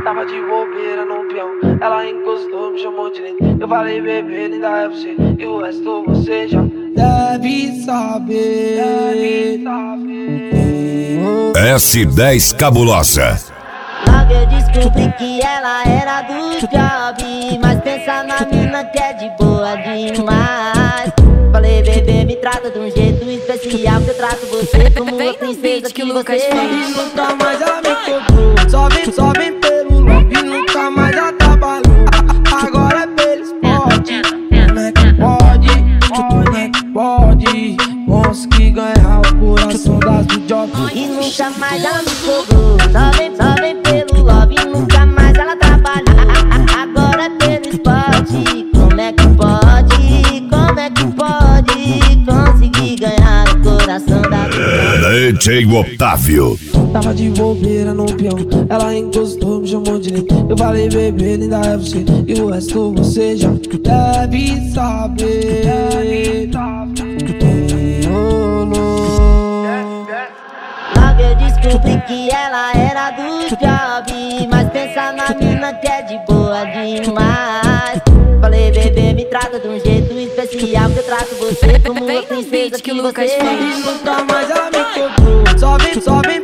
Tava de bobeira no peão, ela encostou, me chamou de lindo. Eu falei, bebê, linda é você, e o resto você já deve saber. S10 Cabulosa. Logo eu descobri que ela era do job, mas pensa na mina que é de boa demais. Falei, bebê, me trata de um jeito especial, que eu trato você como uma princesa que você E nunca mais ela me cobrou. Só vem pelo love e nunca mais já trabalhou. Agora é pelos pode. Como é que pode? Como é que pode? Consegui ganhar o coração das do job. E nunca mais ela me cobrou. Só vem pelo love e nunca mais ela trabalhou. Agora é pelo esporte. Como é que pode? Como é que pode conseguir ganhar o coração da DJ Otávio. Tava de bobeira no peão, ela encostou, me chamou de lindo. Eu falei, bebê, linda é você, e o resto você já deve saber. Logo eu descobri que ela era do job, mas pensa na mina que é de boa demais. Falei, bebê, me trata de um jeito especial, que eu trato você como uma princesa que você E nunca mais ela me cobrou. Só vem